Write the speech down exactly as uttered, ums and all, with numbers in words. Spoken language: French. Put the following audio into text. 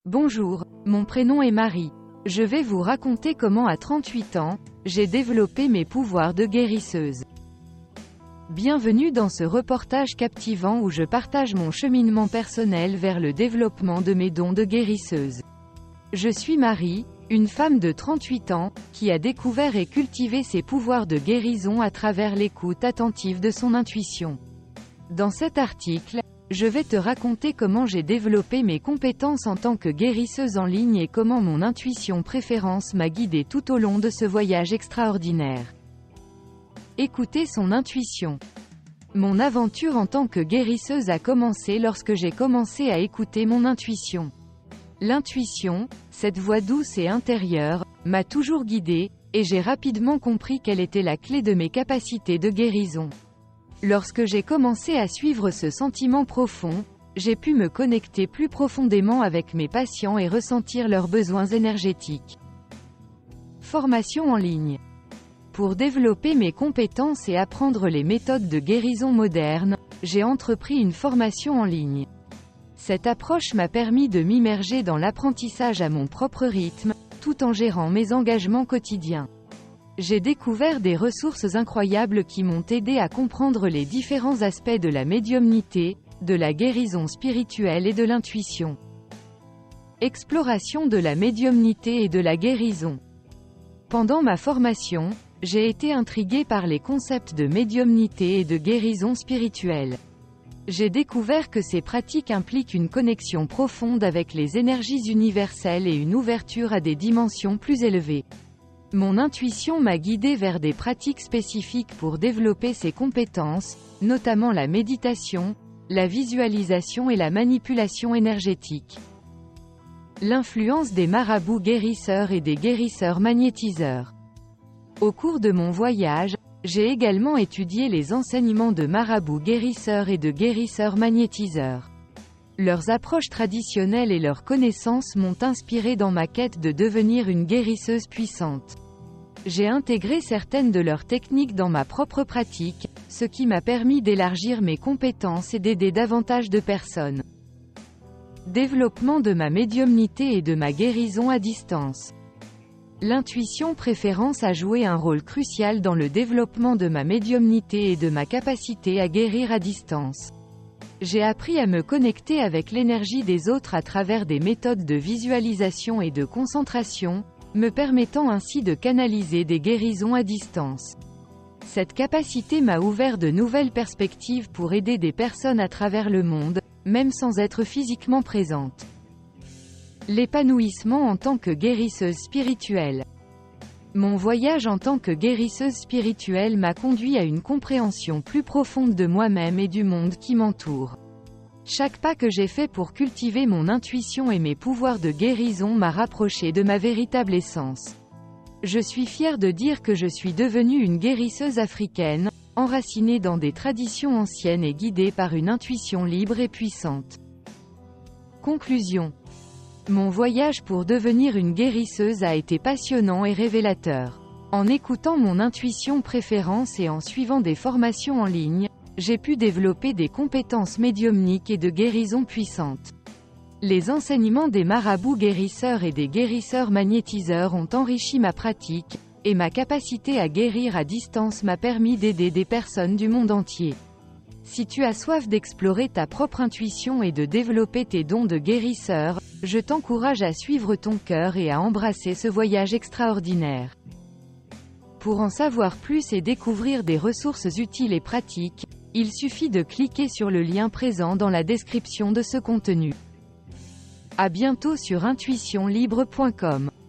Bonjour, mon prénom est Marie. Je vais vous raconter comment à trente-huit ans, j'ai développé mes pouvoirs de guérisseuse. Bienvenue dans ce reportage captivant où je partage mon cheminement personnel vers le développement de mes dons de guérisseuse. Je suis Marie, une femme de trente-huit ans, qui a découvert et cultivé ses pouvoirs de guérison à travers l'écoute attentive de son intuition. Dans cet article, je vais te raconter comment j'ai développé mes compétences en tant que guérisseuse en ligne et comment mon intuition préférence m'a guidée tout au long de ce voyage extraordinaire. Écoutez son intuition. Mon aventure en tant que guérisseuse a commencé lorsque j'ai commencé à écouter mon intuition. L'intuition, cette voix douce et intérieure, m'a toujours guidée, et j'ai rapidement compris qu'elle était la clé de mes capacités de guérison. Lorsque j'ai commencé à suivre ce sentiment profond, j'ai pu me connecter plus profondément avec mes patients et ressentir leurs besoins énergétiques. Formation en ligne. Pour développer mes compétences et apprendre les méthodes de guérison modernes, j'ai entrepris une formation en ligne. Cette approche m'a permis de m'immerger dans l'apprentissage à mon propre rythme, tout en gérant mes engagements quotidiens. J'ai découvert des ressources incroyables qui m'ont aidé à comprendre les différents aspects de la médiumnité, de la guérison spirituelle et de l'intuition. Exploration de la médiumnité et de la guérison. Pendant ma formation, j'ai été intriguée par les concepts de médiumnité et de guérison spirituelle. J'ai découvert que ces pratiques impliquent une connexion profonde avec les énergies universelles et une ouverture à des dimensions plus élevées. Mon intuition m'a guidée vers des pratiques spécifiques pour développer ces compétences, notamment la méditation, la visualisation et la manipulation énergétique. L'influence des marabouts guérisseurs et des guérisseurs magnétiseurs. Au cours de mon voyage, j'ai également étudié les enseignements de marabouts guérisseurs et de guérisseurs magnétiseurs. Leurs approches traditionnelles et leurs connaissances m'ont inspiré dans ma quête de devenir une guérisseuse puissante. J'ai intégré certaines de leurs techniques dans ma propre pratique, ce qui m'a permis d'élargir mes compétences et d'aider davantage de personnes. Développement de ma médiumnité et de ma guérison à distance. L'intuition préférence a joué un rôle crucial dans le développement de ma médiumnité et de ma capacité à guérir à distance. J'ai appris à me connecter avec l'énergie des autres à travers des méthodes de visualisation et de concentration, me permettant ainsi de canaliser des guérisons à distance. Cette capacité m'a ouvert de nouvelles perspectives pour aider des personnes à travers le monde, même sans être physiquement présente. L'épanouissement en tant que guérisseuse spirituelle. Mon voyage en tant que guérisseuse spirituelle m'a conduit à une compréhension plus profonde de moi-même et du monde qui m'entoure. Chaque pas que j'ai fait pour cultiver mon intuition et mes pouvoirs de guérison m'a rapproché de ma véritable essence. Je suis fière de dire que je suis devenue une guérisseuse africaine, enracinée dans des traditions anciennes et guidée par une intuition libre et puissante. Conclusion. Mon voyage pour devenir une guérisseuse a été passionnant et révélateur. En écoutant mon intuition préférence et en suivant des formations en ligne, j'ai pu développer des compétences médiumniques et de guérison puissantes. Les enseignements des marabouts guérisseurs et des guérisseurs magnétiseurs ont enrichi ma pratique, et ma capacité à guérir à distance m'a permis d'aider des personnes du monde entier. Si tu as soif d'explorer ta propre intuition et de développer tes dons de guérisseur, je t'encourage à suivre ton cœur et à embrasser ce voyage extraordinaire. Pour en savoir plus et découvrir des ressources utiles et pratiques, il suffit de cliquer sur le lien présent dans la description de ce contenu. À bientôt sur intuition libre point com.